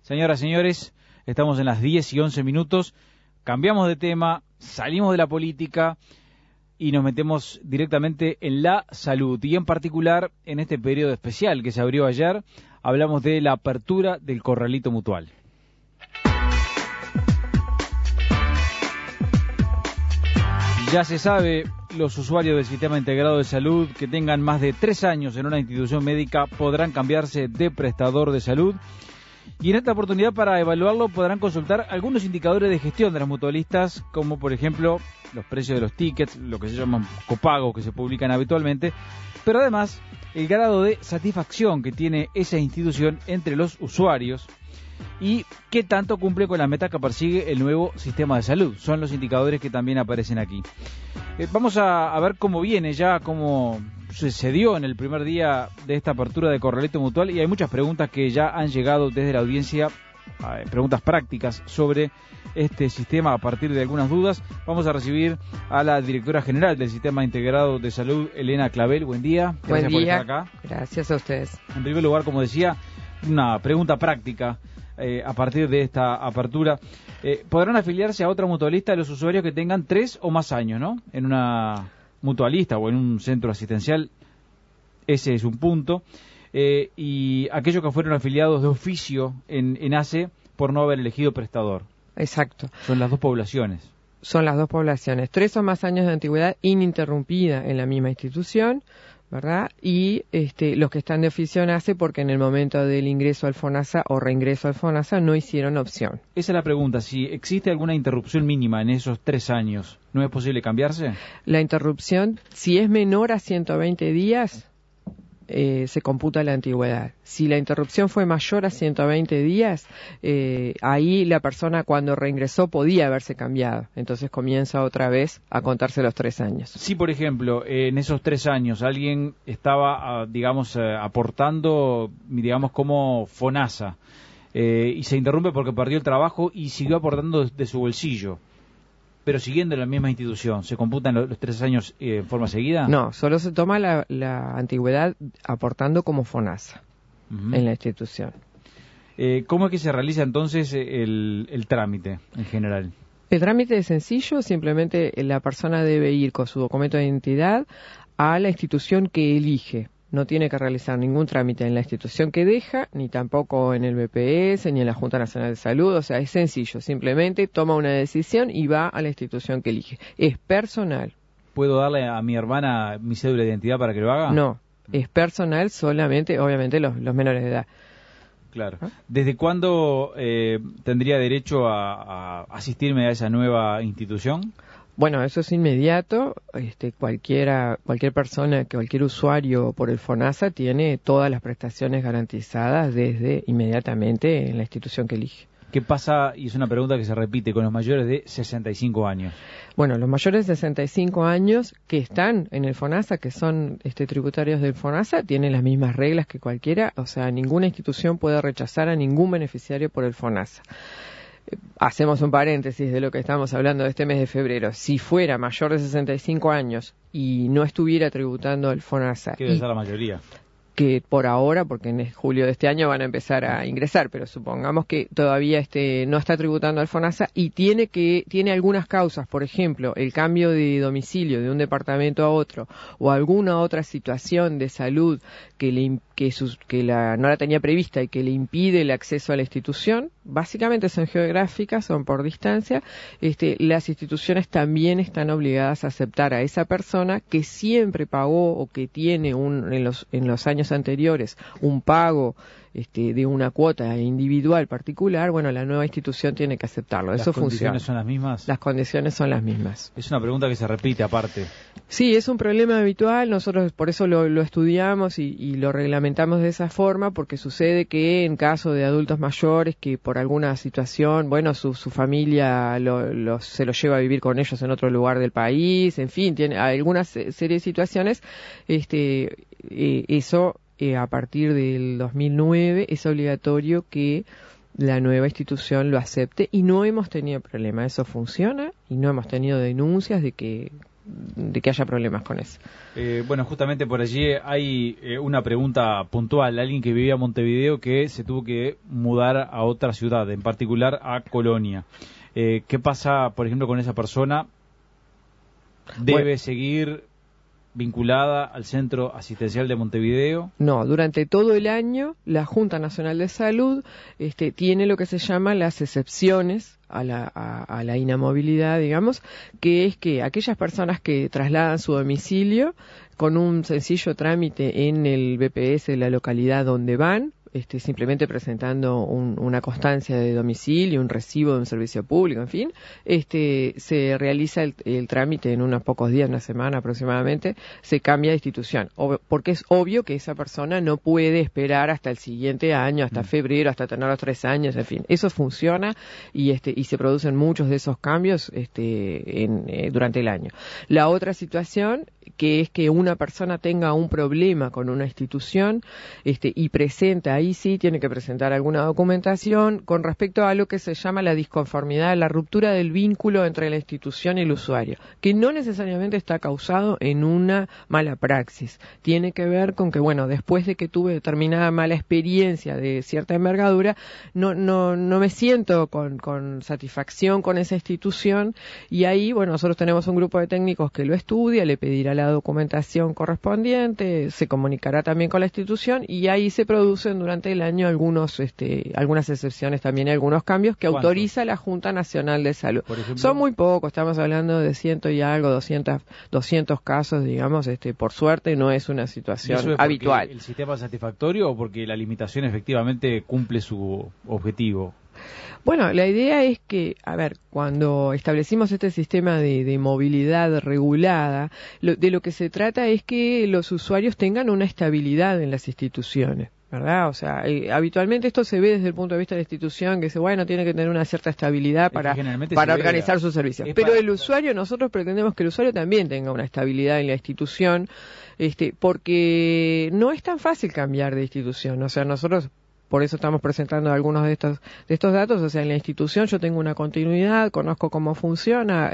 Señoras, señores, estamos en las 10:11. Cambiamos de tema, salimos de la política y nos metemos directamente en la salud. Y en particular, en este periodo especial que se abrió ayer, hablamos de la apertura del Corralito Mutual. Ya se sabe, los usuarios del Sistema Integrado de Salud que tengan más de 3 años en una institución médica podrán cambiarse de prestador de salud. Y en esta oportunidad, para evaluarlo, podrán consultar algunos indicadores de gestión de las mutualistas, como por ejemplo los precios de los tickets, lo que se llaman copagos, que se publican habitualmente, pero además el grado de satisfacción que tiene esa institución entre los usuarios y qué tanto cumple con la meta que persigue el nuevo sistema de salud. Son los indicadores que también aparecen aquí. Vamos a ver cómo viene ya, cómo sucedió en el primer día de esta apertura de Corralito Mutual, y hay muchas preguntas que ya han llegado desde la audiencia, preguntas prácticas sobre este sistema a partir de algunas dudas. Vamos a recibir a la directora general del Sistema Integrado de Salud, Elena Clavel. Buen día. Gracias por estar acá. Gracias a ustedes. En primer lugar, como decía, una pregunta práctica. A partir de esta apertura, podrán afiliarse a otra mutualista los usuarios que tengan 3 o más años, ¿no? En una mutualista o en un centro asistencial. Ese es un punto. Y aquellos que fueron afiliados de oficio en ACE por no haber elegido prestador. Exacto. Son las dos poblaciones. Son las dos poblaciones. 3 o más años de antigüedad ininterrumpida en la misma institución, ¿verdad? Y los que están de oficio en ACE porque en el momento del ingreso al FONASA o reingreso al FONASA no hicieron opción. Esa es la pregunta. Si existe alguna interrupción mínima en esos 3 años, ¿no es posible cambiarse? La interrupción, si es menor a 120 días, se computa la antigüedad. Si la interrupción fue mayor a 120 días, ahí la persona cuando reingresó podía haberse cambiado. Entonces comienza otra vez a contarse los 3 años. Si, por ejemplo, en esos 3 años alguien estaba, aportando, como FONASA, y se interrumpe porque perdió el trabajo y siguió aportando de su bolsillo, pero siguiendo en la misma institución, ¿se computan los 3 años en forma seguida? No, solo se toma la antigüedad aportando como FONASA en la institución. ¿Cómo es que se realiza entonces el trámite en general? El trámite es sencillo, simplemente la persona debe ir con su documento de identidad a la institución que elige. No tiene que realizar ningún trámite en la institución que deja, ni tampoco en el BPS, ni en la Junta Nacional de Salud. O sea, es sencillo. Simplemente toma una decisión y va a la institución que elige. Es personal. ¿Puedo darle a mi hermana mi cédula de identidad para que lo haga? No, es personal solamente, obviamente, los menores de edad. Claro. ¿Desde cuándo tendría derecho a asistirme a esa nueva institución? Bueno, eso es inmediato. Cualquier persona, cualquier usuario por el FONASA tiene todas las prestaciones garantizadas desde inmediatamente en la institución que elige. ¿Qué pasa, y es una pregunta que se repite, con los mayores de 65 años? Bueno, los mayores de 65 años que están en el FONASA, que son tributarios del FONASA, tienen las mismas reglas que cualquiera. O sea, ninguna institución puede rechazar a ningún beneficiario por el FONASA. Hacemos un paréntesis de lo que estamos hablando de este mes de febrero. Si fuera mayor de 65 años y no estuviera tributando el FONASA... Que debe ser la mayoría. Que por ahora, porque en julio de este año van a empezar a ingresar, pero supongamos que todavía no está tributando al FONASA y tiene algunas causas, por ejemplo, el cambio de domicilio de un departamento a otro o alguna otra situación de salud no la tenía prevista y que le impide el acceso a la institución. Básicamente son geográficas, son por distancia. Las instituciones también están obligadas a aceptar a esa persona que siempre pagó o que tiene en los años anteriores un pago de una cuota individual particular. Bueno, la nueva institución tiene que aceptarlo. Eso funciona. ¿Las condiciones son las mismas? Las condiciones son las mismas. Es una pregunta que se repite aparte. Sí, es un problema habitual. Nosotros por eso lo estudiamos y lo reglamentamos de esa forma, porque sucede que en caso de adultos mayores que por alguna situación, su familia se lo lleva a vivir con ellos en otro lugar del país, en fin, tiene alguna serie de situaciones, eso a partir del 2009 es obligatorio que la nueva institución lo acepte y no hemos tenido problema. Eso funciona y no hemos tenido denuncias de que que haya problemas con eso. Bueno, justamente por allí hay una pregunta puntual. Alguien que vivía en Montevideo que se tuvo que mudar a otra ciudad, en particular a Colonia. ¿Qué pasa, por ejemplo, con esa persona? ¿Debe seguir vinculada al Centro Asistencial de Montevideo? No, durante todo el año la Junta Nacional de Salud tiene lo que se llama las excepciones a la inamovilidad, digamos, que es que aquellas personas que trasladan su domicilio con un sencillo trámite en el BPS de la localidad donde van, simplemente presentando una constancia de domicilio, un recibo de un servicio público, en fin, se realiza el trámite en unos pocos días, una semana aproximadamente, se cambia de institución, porque es obvio que esa persona no puede esperar hasta el siguiente año, hasta febrero, hasta tener los 3 años, en fin, eso funciona y se producen muchos de esos cambios durante el año. La otra situación, que es que una persona tenga un problema con una institución y presenta, ahí sí tiene que presentar alguna documentación con respecto a lo que se llama la disconformidad, la ruptura del vínculo entre la institución y el usuario, que no necesariamente está causado en una mala praxis. Tiene que ver con que, bueno, después de que tuve determinada mala experiencia de cierta envergadura, no me siento con satisfacción con esa institución, y ahí, bueno, nosotros tenemos un grupo de técnicos que lo estudia, le pedirá la documentación correspondiente, se comunicará también con la institución, y ahí se producen durante el año algunas excepciones también, algunos cambios que autoriza la Junta Nacional de Salud. Por ejemplo, son muy pocos, estamos hablando de 100 y algo, 200 casos, digamos, por suerte no es una situación habitual. ¿El sistema es satisfactorio o porque la limitación efectivamente cumple su objetivo? Bueno, la idea es que, cuando establecimos este sistema de movilidad regulada, de lo que se trata es que los usuarios tengan una estabilidad en las instituciones, ¿verdad? O sea, habitualmente esto se ve desde el punto de vista de la institución, que dice, bueno, tiene que tener una cierta estabilidad para organizar sus servicios. Pero el usuario, nosotros pretendemos que el usuario también tenga una estabilidad en la institución, porque no es tan fácil cambiar de institución. O sea, nosotros por eso estamos presentando algunos de estos datos. O sea, en la institución yo tengo una continuidad, conozco cómo funciona,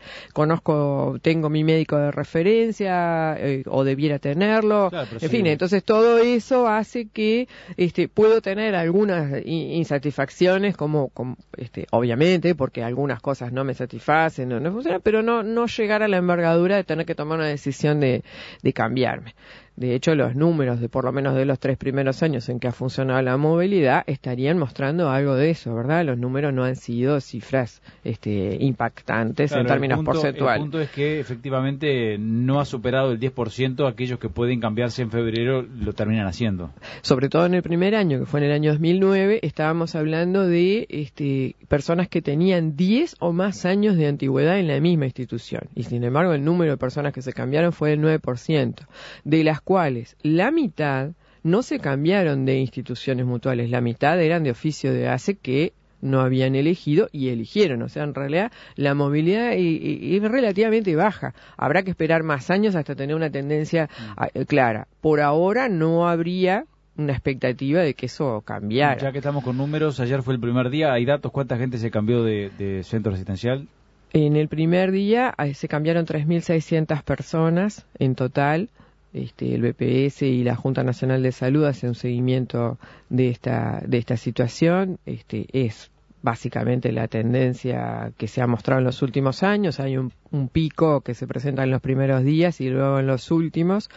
tengo mi médico de referencia, o debiera tenerlo, claro, en fin, entonces todo eso hace que puedo tener algunas insatisfacciones, como obviamente, porque algunas cosas no me satisfacen, no funcionan, pero no llegar a la envergadura de tener que tomar una decisión de cambiarme. De hecho, los números por lo menos de los 3 primeros años en que ha funcionado la movilidad estarían mostrando algo de eso, ¿verdad? Los números no han sido cifras impactantes, claro, en términos porcentuales. El punto es que efectivamente no ha superado el 10%, aquellos que pueden cambiarse en febrero lo terminan haciendo. Sobre todo en el primer año, que fue en el año 2009, estábamos hablando de personas que tenían 10 o más años de antigüedad en la misma institución. Y sin embargo, el número de personas que se cambiaron fue del 9%, de las cuales la mitad no se cambiaron de instituciones mutuales, la mitad eran de oficio de ACE que no habían elegido y eligieron. O sea, en realidad la movilidad es relativamente baja. Habrá que esperar más años hasta tener una tendencia clara. Por ahora no habría una expectativa de que eso cambiara. Ya que estamos con números, ayer fue el primer día, ¿hay datos? ¿Cuánta gente se cambió de centro asistencial? En el primer día se cambiaron 3.600 personas en total. El BPS y la Junta Nacional de Salud hacen un seguimiento de esta situación. Es básicamente la tendencia que se ha mostrado en los últimos años. Hay un pico que se presenta en los primeros días y luego en los últimos,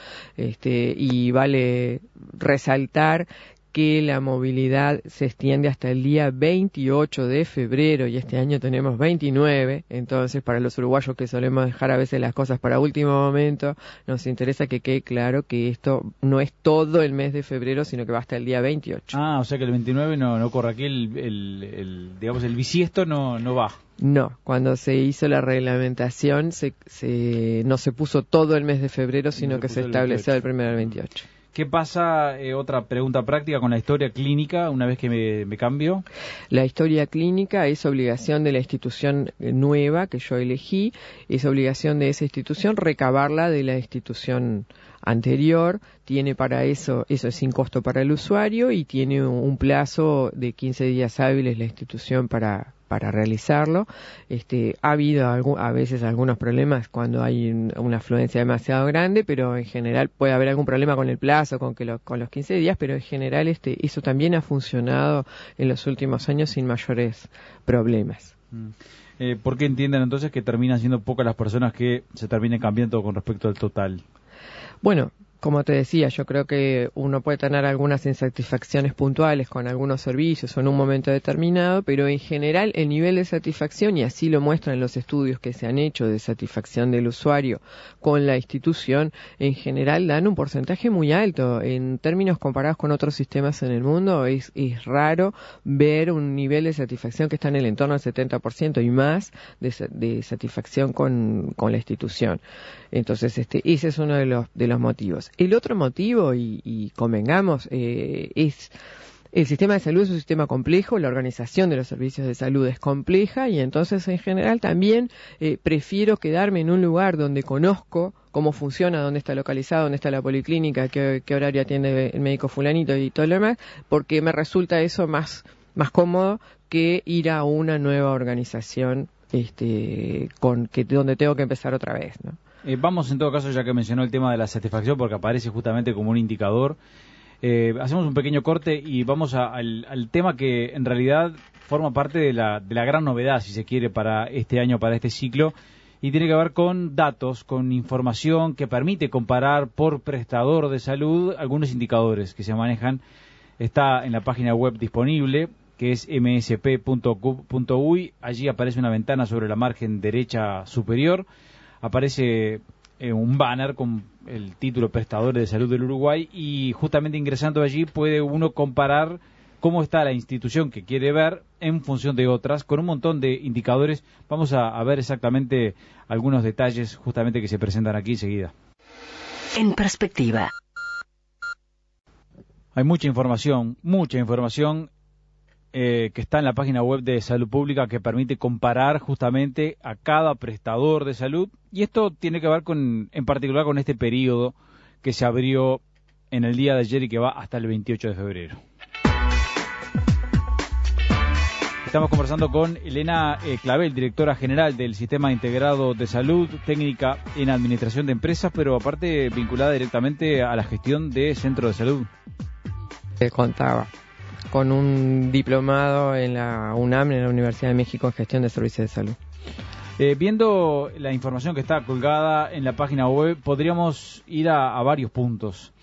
y vale resaltar que la movilidad se extiende hasta el día 28 de febrero y este año tenemos 29, entonces para los uruguayos que solemos dejar a veces las cosas para último momento, nos interesa que quede claro que esto no es todo el mes de febrero, sino que va hasta el día 28. O sea que el 29 no corre aquí, digamos el bisiesto no va. No, cuando se hizo la reglamentación no se puso todo el mes de febrero, sino que se estableció del 1 al 28. ¿Qué pasa, otra pregunta práctica, con la historia clínica una vez que me cambio? La historia clínica es obligación de la institución nueva que yo elegí, es obligación de esa institución recabarla de la institución anterior, tiene para eso es sin costo para el usuario y tiene un plazo de 15 días hábiles la institución para realizarlo. Ha habido a veces algunos problemas cuando hay una afluencia demasiado grande, pero en general puede haber algún problema con el plazo, con los 15 días, pero en general eso también ha funcionado en los últimos años sin mayores problemas. ¿Por qué entienden entonces que terminan siendo pocas las personas que se terminen cambiando con respecto al total? Bueno, como te decía, yo creo que uno puede tener algunas insatisfacciones puntuales con algunos servicios o en un momento determinado, pero en general el nivel de satisfacción, y así lo muestran los estudios que se han hecho de satisfacción del usuario con la institución, en general dan un porcentaje muy alto. En términos comparados con otros sistemas en el mundo, es raro ver un nivel de satisfacción que está en el entorno del 70% y más de satisfacción con la institución. Entonces, ese es uno de los motivos. El otro motivo, y convengamos, es el sistema de salud es un sistema complejo, la organización de los servicios de salud es compleja y entonces en general también prefiero quedarme en un lugar donde conozco cómo funciona, dónde está localizado, dónde está la policlínica, qué horario atiende el médico fulanito y todo lo demás, porque me resulta eso más cómodo que ir a una nueva organización donde tengo que empezar otra vez, ¿no? Vamos en todo caso, ya que mencionó el tema de la satisfacción, porque aparece justamente como un indicador. Hacemos un pequeño corte y vamos al tema que en realidad forma parte de la gran novedad, si se quiere, para este año, para este ciclo, y tiene que ver con datos, con información que permite comparar por prestador de salud algunos indicadores que se manejan. Está en la página web disponible, que es msp.gov.uy. Allí aparece una ventana sobre la margen derecha superior. Aparece un banner con el título Prestadores de Salud del Uruguay y justamente ingresando allí puede uno comparar cómo está la institución que quiere ver en función de otras, con un montón de indicadores. Vamos a ver exactamente algunos detalles justamente que se presentan aquí enseguida. En perspectiva. Hay mucha información que está en la página web de Salud Pública que permite comparar justamente a cada prestador de salud, y esto tiene que ver en particular con este periodo que se abrió en el día de ayer y que va hasta el 28 de febrero. Estamos conversando con Elena Clavel, directora general del Sistema Integrado de Salud, técnica en Administración de Empresas, pero aparte vinculada directamente a la gestión de centros de salud. Te contaba, con un diplomado en la UNAM, en la Universidad de México, en Gestión de Servicios de Salud. Viendo la información que está colgada en la página web, podríamos ir a varios puntos.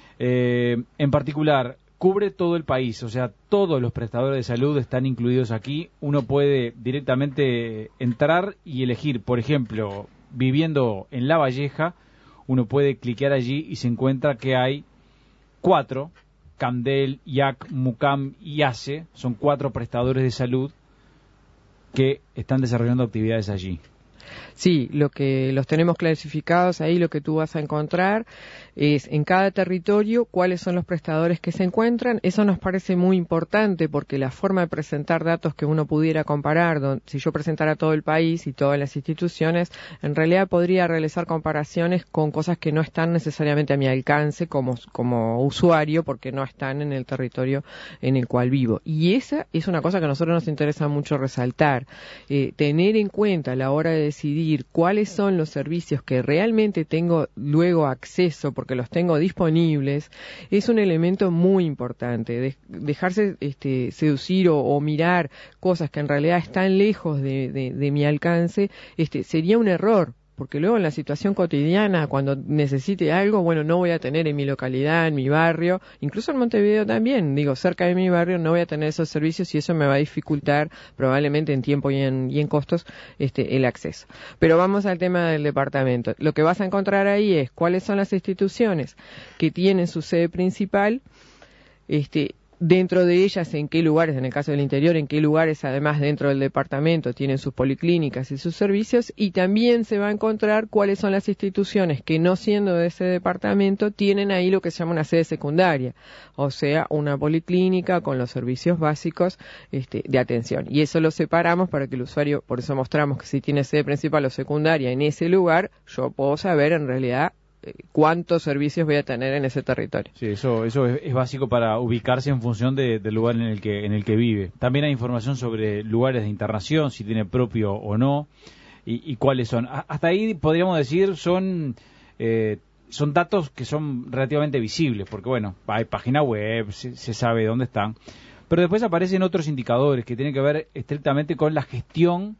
En particular, cubre todo el país, o sea, todos los prestadores de salud están incluidos aquí. Uno puede directamente entrar y elegir, por ejemplo, viviendo en La Valleja, uno puede cliquear allí y se encuentra que hay 4, Candel, IAC, MUCAM y ACE, son 4 prestadores de salud que están desarrollando actividades allí. Sí, lo que los tenemos clasificados ahí, lo que tú vas a encontrar es en cada territorio cuáles son los prestadores que se encuentran. Eso nos parece muy importante porque la forma de presentar datos que uno pudiera comparar, si yo presentara todo el país y todas las instituciones, en realidad podría realizar comparaciones con cosas que no están necesariamente a mi alcance como usuario porque no están en el territorio en el cual vivo. Y esa es una cosa que a nosotros nos interesa mucho resaltar, tener en cuenta a la hora de decidir cuáles son los servicios que realmente tengo luego acceso porque los tengo disponibles, es un elemento muy importante. Dejarse seducir o mirar cosas que en realidad están lejos de mi alcance, sería un error. Porque luego en la situación cotidiana, cuando necesite algo, bueno, no voy a tener en mi localidad, en mi barrio, incluso en Montevideo también, cerca de mi barrio no voy a tener esos servicios y eso me va a dificultar probablemente en tiempo y en costos el acceso. Pero vamos al tema del departamento. Lo que vas a encontrar ahí es cuáles son las instituciones que tienen su sede principal, dentro de ellas, en qué lugares, en el caso del interior, en qué lugares además dentro del departamento tienen sus policlínicas y sus servicios, y también se va a encontrar cuáles son las instituciones que no siendo de ese departamento tienen ahí lo que se llama una sede secundaria, o sea, una policlínica con los servicios básicos de atención. Y eso lo separamos para que el usuario, por eso mostramos que si tiene sede principal o secundaria en ese lugar, yo puedo saber en realidad cuántos servicios voy a tener en ese territorio. Sí, eso es básico para ubicarse en función del lugar en el que vive. También hay información sobre lugares de internación, si tiene propio o no, y cuáles son. Hasta ahí podríamos decir son datos que son relativamente visibles, porque bueno, hay página web, se sabe dónde están. Pero después aparecen otros indicadores que tienen que ver estrictamente con la gestión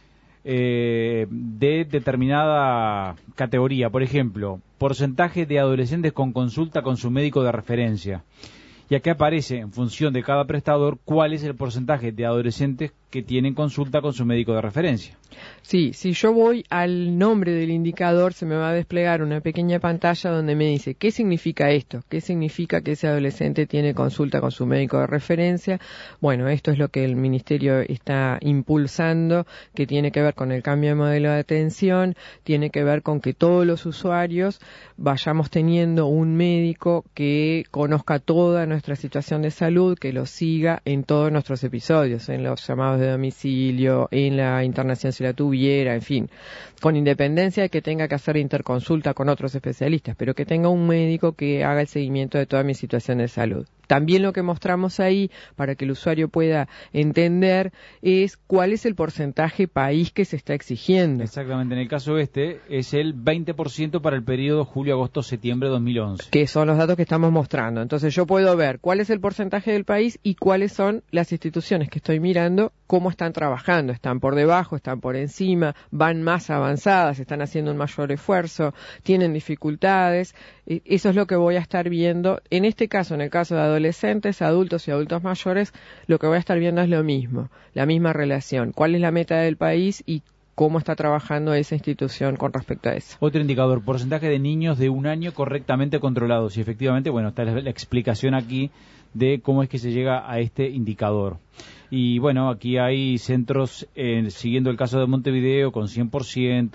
de determinada categoría. Por ejemplo, porcentaje de adolescentes con consulta con su médico de referencia. Y aquí aparece, en función de cada prestador, cuál es el porcentaje de adolescentes que tienen consulta con su médico de referencia. Sí, si yo voy al nombre del indicador, se me va a desplegar una pequeña pantalla donde me dice qué significa esto, qué significa que ese adolescente tiene consulta con su médico de referencia. Bueno, esto es lo que el Ministerio está impulsando, que tiene que ver con el cambio de modelo de atención, tiene que ver con que todos los usuarios vayamos teniendo un médico que conozca toda nuestra situación de salud, que lo siga en todos nuestros episodios, en los llamados de domicilio, en la internación si la tuviera, en fin, con independencia de que tenga que hacer interconsulta con otros especialistas, pero que tenga un médico que haga el seguimiento de toda mi situación de salud. También lo que mostramos ahí, para que el usuario pueda entender, es cuál es el porcentaje país que se está exigiendo. Exactamente, en el caso es el 20% para el periodo julio-agosto-septiembre de 2011. Que son los datos que estamos mostrando. Entonces yo puedo ver cuál es el porcentaje del país y cuáles son las instituciones que estoy mirando, cómo están trabajando. Están por debajo, están por encima, van más avanzadas, están haciendo un mayor esfuerzo, tienen dificultades. Eso es lo que voy a estar viendo. En este caso, en el caso de adolescentes, adultos y adultos mayores, lo que voy a estar viendo es lo mismo, la misma relación. ¿Cuál es la meta del país y cómo está trabajando esa institución con respecto a eso? Otro indicador, porcentaje de niños de 1 año correctamente controlados. Y efectivamente, bueno, está la explicación aquí de cómo es que se llega a este indicador. Y bueno, aquí hay centros, siguiendo el caso de Montevideo, con 100%,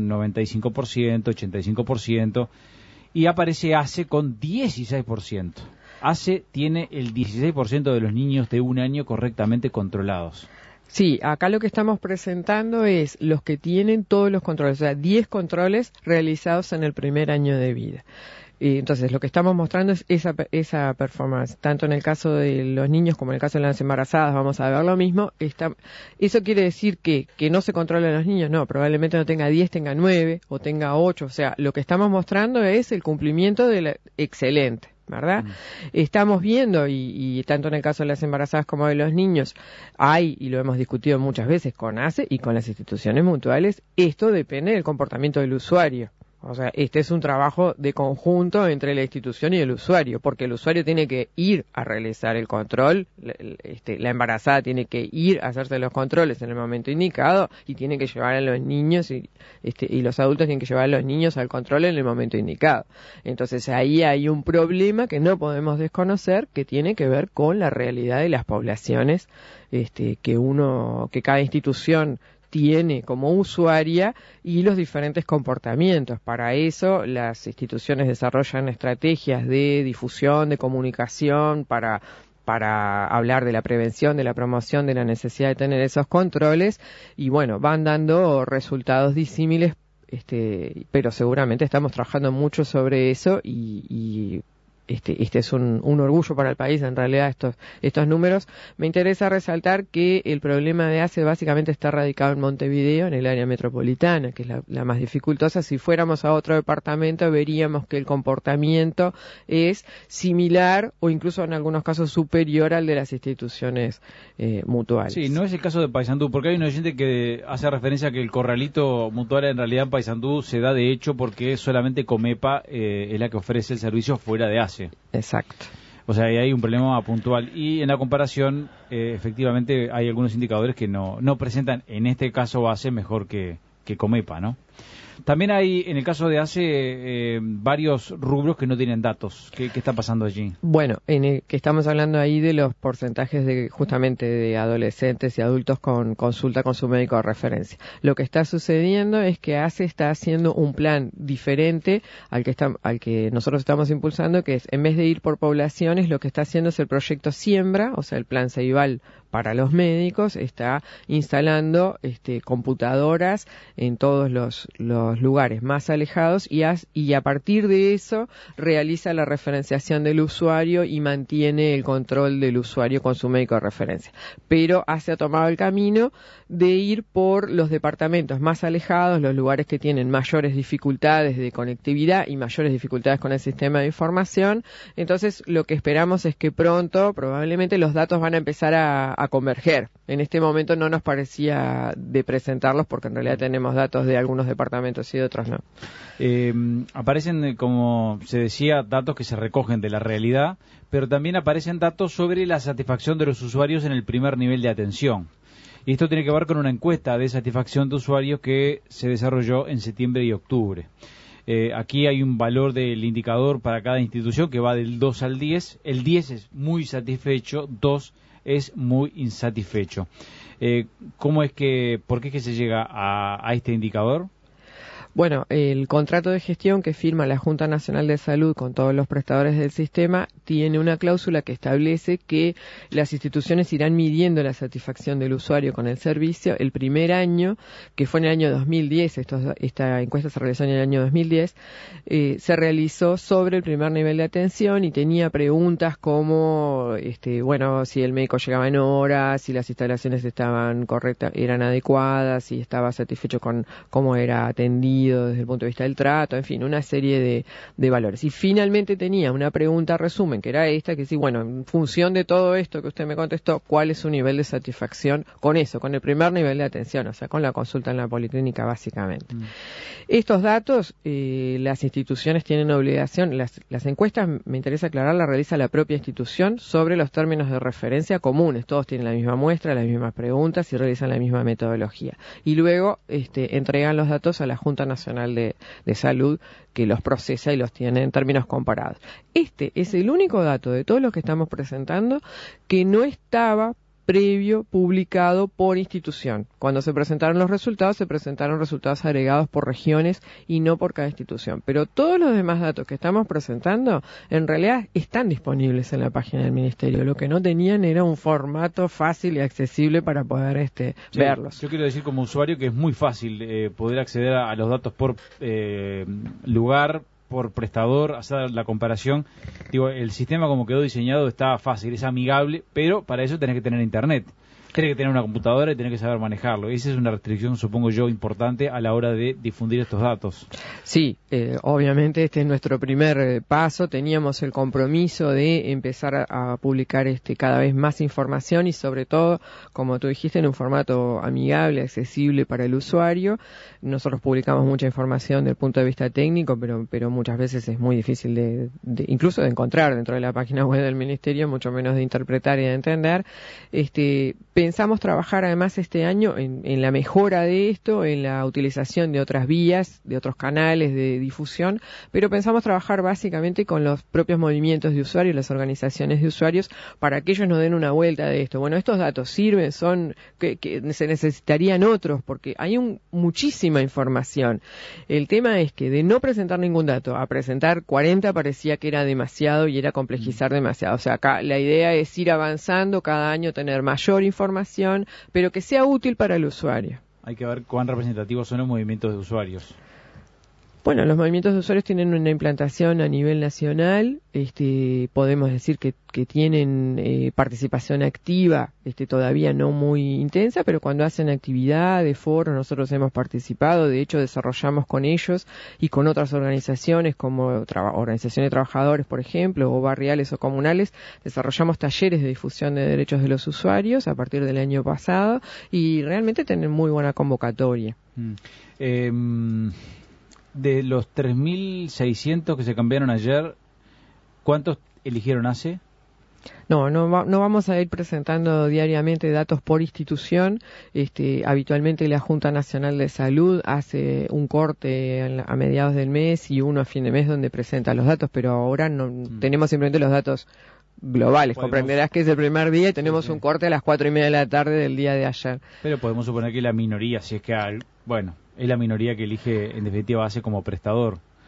95%, 85%, y aparece ACE con 16%. ACE tiene el 16% de los niños de 1 año correctamente controlados. Sí, acá lo que estamos presentando es los que tienen todos los controles, o sea, 10 controles realizados en el primer año de vida. Entonces, lo que estamos mostrando es esa performance, tanto en el caso de los niños como en el caso de las embarazadas, vamos a ver lo mismo. ¿Eso quiere decir que no se controlan los niños? No, probablemente no tenga 10, tenga 9 o tenga 8, o sea, lo que estamos mostrando es el cumplimiento excelente, ¿verdad? Estamos viendo, y tanto en el caso de las embarazadas como de los niños, y lo hemos discutido muchas veces con ACE y con las instituciones mutuales, esto depende del comportamiento del usuario. O sea, este es un trabajo de conjunto entre la institución y el usuario, porque el usuario tiene que ir a realizar el control, la embarazada tiene que ir a hacerse los controles en el momento indicado y tiene que llevar a los niños y los adultos tienen que llevar a los niños al control en el momento indicado. Entonces ahí hay un problema que no podemos desconocer, que tiene que ver con la realidad de las poblaciones que cada institución tiene como usuaria y los diferentes comportamientos. Para eso las instituciones desarrollan estrategias de difusión, de comunicación, para hablar de la prevención, de la promoción, de la necesidad de tener esos controles y bueno, van dando resultados disímiles, pero seguramente estamos trabajando mucho sobre eso y este es un orgullo para el país, en realidad, estos números. Me interesa resaltar que el problema de ACE básicamente está radicado en Montevideo, en el área metropolitana, que es la más dificultosa. Si fuéramos a otro departamento, veríamos que el comportamiento es similar o incluso en algunos casos superior al de las instituciones mutuales. Sí, no es el caso de Paysandú, porque hay una gente que hace referencia a que el corralito mutual en realidad en Paysandú se da de hecho porque solamente Comepa es la que ofrece el servicio fuera de ACE. Exacto. O sea, ahí hay un problema puntual. Y en la comparación, efectivamente, hay algunos indicadores que no presentan, en este caso, ACE mejor que Comepa, ¿no? También hay, en el caso de ACE, varios rubros que no tienen datos. ¿Qué está pasando allí? Bueno, que estamos hablando ahí de los porcentajes justamente de adolescentes y adultos con consulta con su médico de referencia. Lo que está sucediendo es que ACE está haciendo un plan diferente al que nosotros estamos impulsando, que es, en vez de ir por poblaciones, lo que está haciendo es el proyecto Siembra, o sea, el plan Ceibal para los médicos está instalando computadoras en todos los lugares más alejados y a partir de eso realiza la referenciación del usuario y mantiene el control del usuario con su médico de referencia. Pero ha tomado el camino de ir por los departamentos más alejados, los lugares que tienen mayores dificultades de conectividad y mayores dificultades con el sistema de información. Entonces, lo que esperamos es que pronto, probablemente, los datos van a empezar a converger. En este momento no nos parecía de presentarlos porque en realidad tenemos datos de algunos departamentos y de otros no. Aparecen, como se decía, datos que se recogen de la realidad, pero también aparecen datos sobre la satisfacción de los usuarios en el primer nivel de atención. Y esto tiene que ver con una encuesta de satisfacción de usuarios que se desarrolló en septiembre y octubre. Aquí hay un valor del indicador para cada institución que va del 2 al 10. El 10 es muy satisfecho, 2 es muy insatisfecho. ¿Por qué es que se llega a este indicador? Bueno, el contrato de gestión que firma la Junta Nacional de Salud con todos los prestadores del sistema tiene una cláusula que establece que las instituciones irán midiendo la satisfacción del usuario con el servicio. El primer año, que fue en el año 2010, esta encuesta se realizó en el año 2010, se realizó sobre el primer nivel de atención y tenía preguntas como, si el médico llegaba en hora, si las instalaciones estaban correctas, eran adecuadas, si estaba satisfecho con cómo era atendido desde el punto de vista del trato, en fin, una serie de valores. Y finalmente tenía una pregunta resumen, que era esta, que sí, bueno, en función de todo esto que usted me contestó, ¿cuál es su nivel de satisfacción con eso, con el primer nivel de atención, o sea, con la consulta en la policlínica, básicamente? Estos datos, las instituciones tienen obligación, las encuestas, me interesa aclarar, las realiza la propia institución sobre los términos de referencia comunes. Todos tienen la misma muestra, las mismas preguntas y realizan la misma metodología. Y luego entregan los datos a la Junta Nacional de Salud, que los procesa y los tiene en términos comparados. Este es el único dato de todos los que estamos presentando que no estaba previo publicado por institución. Cuando se presentaron los resultados, se presentaron resultados agregados por regiones y no por cada institución. Pero todos los demás datos que estamos presentando, en realidad están disponibles en la página del Ministerio. Lo que no tenían era un formato fácil y accesible para poder verlos. Yo quiero decir como usuario que es muy fácil poder acceder a los datos por lugar, por prestador, hacer la comparación. Digo, el sistema como quedó diseñado está fácil, es amigable, pero para eso tenés que tener internet. Tenés que tener una computadora y tenés que saber manejarlo. Esa es una restricción, supongo yo, importante a la hora de difundir estos datos. Sí, obviamente este es nuestro primer paso. Teníamos el compromiso de empezar a publicar cada vez más información y sobre todo, como tú dijiste, en un formato amigable, accesible para el usuario. Nosotros publicamos mucha información desde el punto de vista técnico, pero muchas veces es muy difícil incluso de encontrar dentro de la página web del Ministerio, mucho menos de interpretar y de entender. Pensamos trabajar además este año en la mejora de esto, en la utilización de otras vías, de otros canales de difusión, pero pensamos trabajar básicamente con los propios movimientos de usuarios, las organizaciones de usuarios, para que ellos nos den una vuelta de esto. Bueno, estos datos sirven, son que se necesitarían otros, porque hay muchísima información. El tema es que de no presentar ningún dato a presentar 40 parecía que era demasiado y era complejizar demasiado. O sea, acá la idea es ir avanzando, cada año tener mayor información, pero que sea útil para el usuario. Hay que ver cuán representativos son los movimientos de usuarios. Bueno, los movimientos de usuarios tienen una implantación a nivel nacional, podemos decir que tienen participación activa, todavía no muy intensa, pero cuando hacen actividades, foros, nosotros hemos participado, de hecho desarrollamos con ellos y con otras organizaciones como organizaciones de trabajadores, por ejemplo, o barriales o comunales, desarrollamos talleres de difusión de derechos de los usuarios a partir del año pasado y realmente tienen muy buena convocatoria. De los 3.600 que se cambiaron ayer, ¿cuántos eligieron ACE? No vamos a ir presentando diariamente datos por institución. Habitualmente la Junta Nacional de Salud hace un corte a mediados del mes y uno a fin de mes donde presenta los datos, pero ahora no tenemos simplemente los datos globales. Comprenderás que es el primer día y tenemos un corte a las 4:30 de la tarde del día de ayer. Pero podemos suponer que la minoría, si es que es la minoría que elige en definitiva ACE como prestador.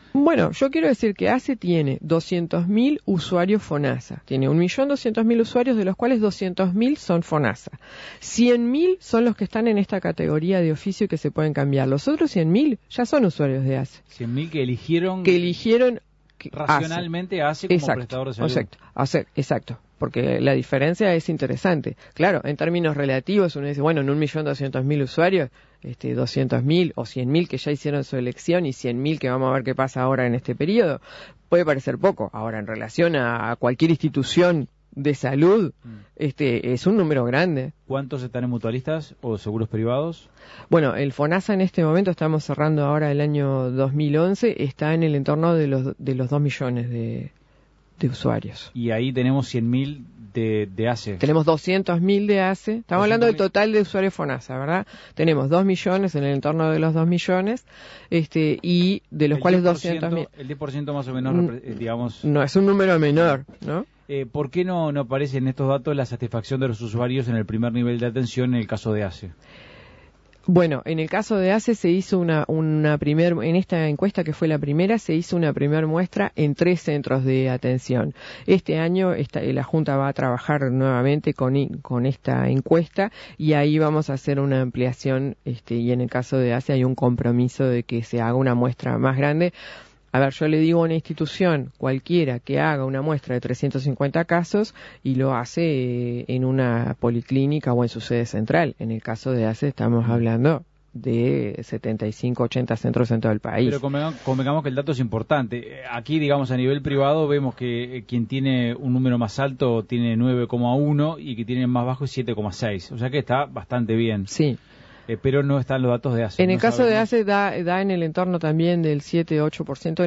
Bueno, yo quiero decir que ACE tiene 200.000 usuarios FONASA. Tiene 1.200.000 usuarios, de los cuales 200.000 son FONASA. 100.000 son los que están en esta categoría de oficio y que se pueden cambiar. Los otros 100.000 ya son usuarios de ACE. 100.000 que eligieron racionalmente ACE como prestador de salud. Exacto. Porque la diferencia es interesante. Claro, en términos relativos uno dice, bueno, en 1.200.000 usuarios, 200.000 o 100.000 que ya hicieron su elección y 100.000 que vamos a ver qué pasa ahora en este periodo, puede parecer poco. Ahora, en relación a cualquier institución de salud, es un número grande. ¿Cuántos están en mutualistas o seguros privados? Bueno, el FONASA en este momento, estamos cerrando ahora el año 2011, está en el entorno de los 2 millones de usuarios. Y ahí tenemos 100.000 de ACE. Tenemos 200.000 de ACE. Estamos hablando del total de usuarios FONASA, ¿verdad? Tenemos 2 millones, en el entorno de los 2 millones, y de los cuales 200.000. El 10% más o menos, digamos. No, es un número menor, ¿no? ¿Por qué no aparece en estos datos la satisfacción de los usuarios en el primer nivel de atención en el caso de ACE? Bueno, en el caso de ACE se hizo en esta encuesta que fue la primera, se hizo una primera muestra en 3 centros de atención. Este año la Junta va a trabajar nuevamente con esta encuesta y ahí vamos a hacer una ampliación, y en el caso de ACE hay un compromiso de que se haga una muestra más grande. A ver, yo le digo a una institución cualquiera que haga una muestra de 350 casos y lo hace en una policlínica o en su sede central. En el caso de ACE estamos hablando de 75, 80 centros en todo el país. Pero convengamos que el dato es importante. Aquí, digamos, a nivel privado vemos que quien tiene un número más alto tiene 9,1 y que tiene más bajo es 7,6. O sea que está bastante bien. Sí. Pero no están los datos de ACE. En el caso de ACE da en el entorno también del 7-8%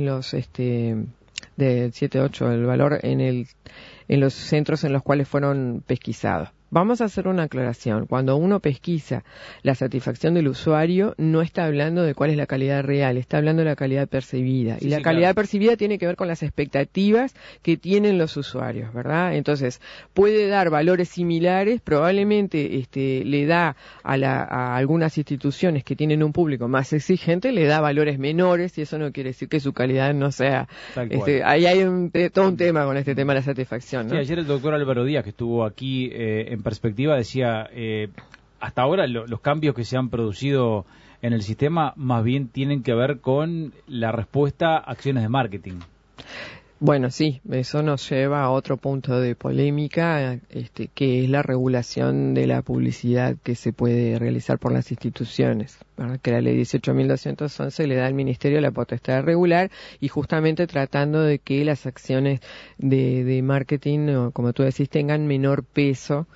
del 7-8 el valor en los centros en los cuales fueron pesquisados. Vamos a hacer una aclaración. Cuando uno pesquisa la satisfacción del usuario, no está hablando de cuál es la calidad real, está hablando de la calidad percibida. Sí, y la calidad percibida tiene que ver con las expectativas que tienen los usuarios, ¿verdad? Entonces, puede dar valores similares, probablemente le da a algunas instituciones que tienen un público más exigente, le da valores menores, y eso no quiere decir que su calidad no sea... ahí hay todo un tema con este tema de la satisfacción, ¿no? Sí, ayer el doctor Álvaro Díaz, que estuvo aquí en perspectiva, decía, hasta ahora los cambios que se han producido en el sistema más bien tienen que ver con la respuesta a acciones de marketing. Bueno, sí, eso nos lleva a otro punto de polémica, que es la regulación de la publicidad que se puede realizar por las instituciones, ¿verdad? Que la ley 18.211 le da al Ministerio la potestad de regular y justamente tratando de que las acciones de marketing, como tú decís, tengan menor peso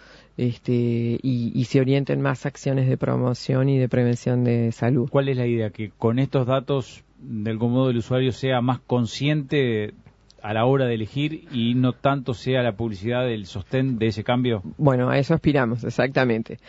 y se orienten más a acciones de promoción y de prevención de salud. ¿Cuál es la idea? Que con estos datos, de algún modo, el usuario sea más consciente a la hora de elegir y no tanto sea la publicidad el sostén de ese cambio. Bueno, a eso aspiramos, exactamente.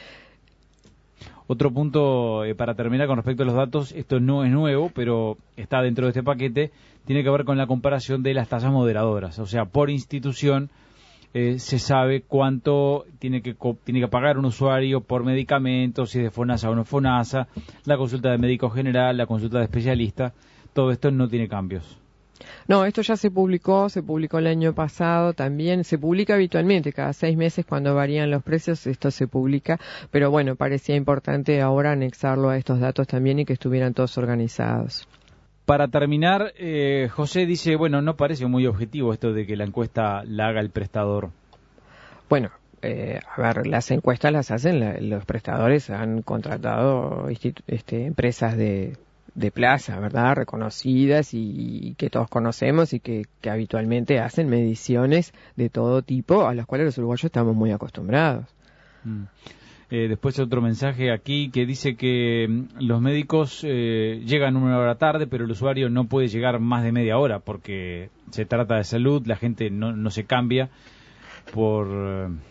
Otro punto para terminar con respecto a los datos, esto no es nuevo, pero está dentro de este paquete, tiene que ver con la comparación de las tasas moderadoras. O sea, por institución se sabe cuánto tiene que pagar un usuario por medicamentos, si es de FONASA o no FONASA, la consulta de médico general, la consulta de especialista, todo esto no tiene cambios. No, esto ya se publicó el año pasado también, se publica habitualmente, cada 6 meses cuando varían los precios, esto se publica, pero bueno, parecía importante ahora anexarlo a estos datos también y que estuvieran todos organizados. Para terminar, José dice, bueno, no parece muy objetivo esto de que la encuesta la haga el prestador. Bueno, a ver, las encuestas las hacen los prestadores, han contratado empresas de plaza, ¿verdad? Reconocidas y que todos conocemos y que habitualmente hacen mediciones de todo tipo a las cuales los uruguayos estamos muy acostumbrados. Después otro mensaje aquí que dice que los médicos llegan 1 hora tarde, pero el usuario no puede llegar más de media hora porque se trata de salud, la gente no se cambia con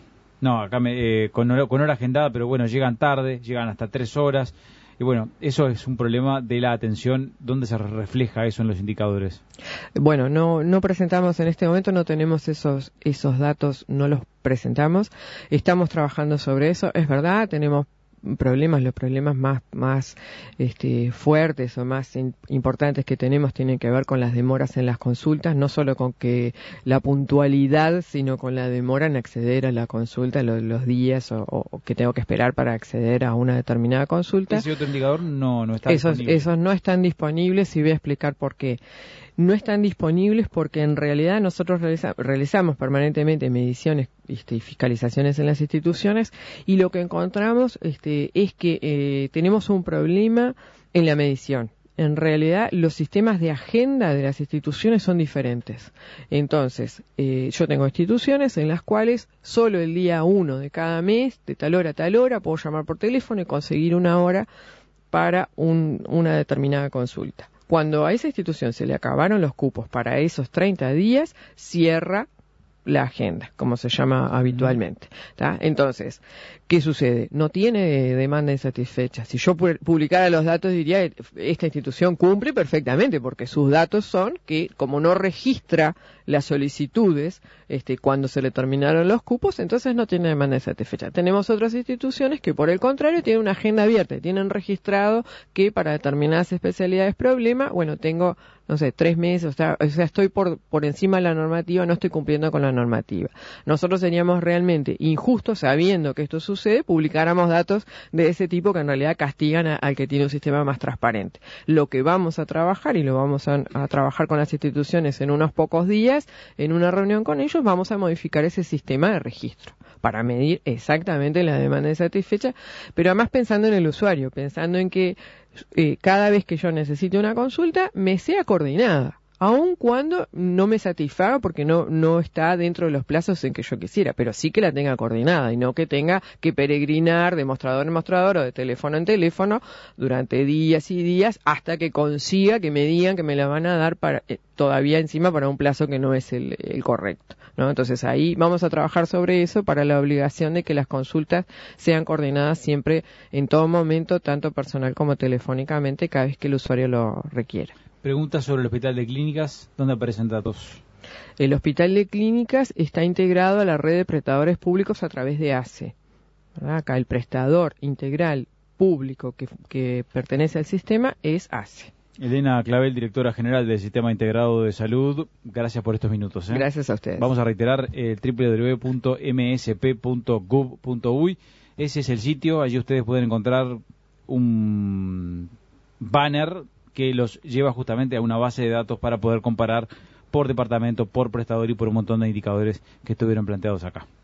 hora agendada, pero bueno, llegan tarde, llegan hasta 3 horas. Y bueno, eso es un problema de la atención. ¿Dónde se refleja eso en los indicadores? Bueno, no presentamos en este momento, no tenemos esos datos, no los presentamos. Estamos trabajando sobre eso. Es verdad, tenemos problemas, los problemas más fuertes o más importantes que tenemos tienen que ver con las demoras en las consultas, no solo con que la puntualidad, sino con la demora en acceder a la consulta, los días o que tengo que esperar para acceder a una determinada consulta. Ese otro indicador no está disponible. Esos no están disponibles y voy a explicar por qué. No están disponibles porque en realidad nosotros realizamos permanentemente mediciones y fiscalizaciones en las instituciones y lo que encontramos es que tenemos un problema en la medición. En realidad los sistemas de agenda de las instituciones son diferentes. Entonces, yo tengo instituciones en las cuales solo el día 1 de cada mes, de tal hora a tal hora, puedo llamar por teléfono y conseguir una hora para una determinada consulta. Cuando a esa institución se le acabaron los cupos para esos 30 días, cierra la agenda, como se llama habitualmente. ¿Tá? Entonces, ¿qué sucede? No tiene demanda insatisfecha. Si yo publicara los datos, diría que esta institución cumple perfectamente, porque sus datos son que, como no registra las solicitudes cuando se le terminaron los cupos, entonces no tiene demanda insatisfecha. Tenemos otras instituciones que, por el contrario, tienen una agenda abierta y tienen registrado que para determinadas especialidades problema, bueno, tengo, no sé, 3 meses, o sea, estoy por encima de la normativa, no estoy cumpliendo con la normativa. Nosotros seríamos realmente injustos, sabiendo que esto sucede, publicáramos datos de ese tipo que en realidad castigan al que tiene un sistema más transparente. Lo que vamos a trabajar, y lo vamos a trabajar con las instituciones en unos pocos días, en una reunión con ellos, vamos a modificar ese sistema de registro para medir exactamente la demanda insatisfecha, pero además pensando en el usuario, pensando en que cada vez que yo necesite una consulta me sea coordinada, aun cuando no me satisfaga porque no está dentro de los plazos en que yo quisiera, pero sí que la tenga coordinada y no que tenga que peregrinar de mostrador en mostrador o de teléfono en teléfono durante días y días hasta que consiga que me digan que me la van a dar para todavía encima para un plazo que no es el correcto, ¿no? Entonces ahí vamos a trabajar sobre eso para la obligación de que las consultas sean coordinadas siempre, en todo momento, tanto personal como telefónicamente, cada vez que el usuario lo requiera. Pregunta sobre el Hospital de Clínicas, ¿dónde aparecen datos? El Hospital de Clínicas está integrado a la red de prestadores públicos a través de ACE. ¿Verdad? Acá el prestador integral público que pertenece al sistema es ACE. Elena Clavel, directora general del Sistema Integrado de Salud, gracias por estos minutos. Gracias a ustedes. Vamos a reiterar www.msp.gov.uy. Ese es el sitio, allí ustedes pueden encontrar un banner que los lleva justamente a una base de datos para poder comparar por departamento, por prestador y por un montón de indicadores que estuvieron planteados acá.